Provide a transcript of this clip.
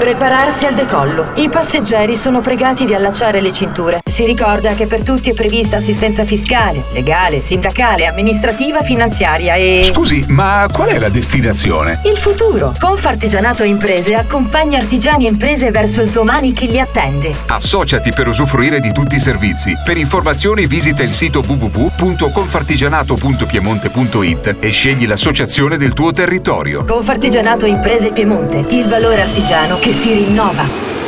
Prepararsi al decollo. I passeggeri sono pregati di allacciare le cinture. Si ricorda che per tutti è prevista assistenza fiscale, legale, sindacale, amministrativa, finanziaria e... Scusi, ma qual è la destinazione? Il futuro. Confartigianato Imprese accompagna artigiani e imprese verso il domani che li attende. Associati per usufruire di tutti i servizi. Per informazioni visita il sito www.confartigianato.piemonte.it e scegli l'associazione del tuo territorio. Confartigianato Imprese Piemonte. Il valore artigiano che si rinnova.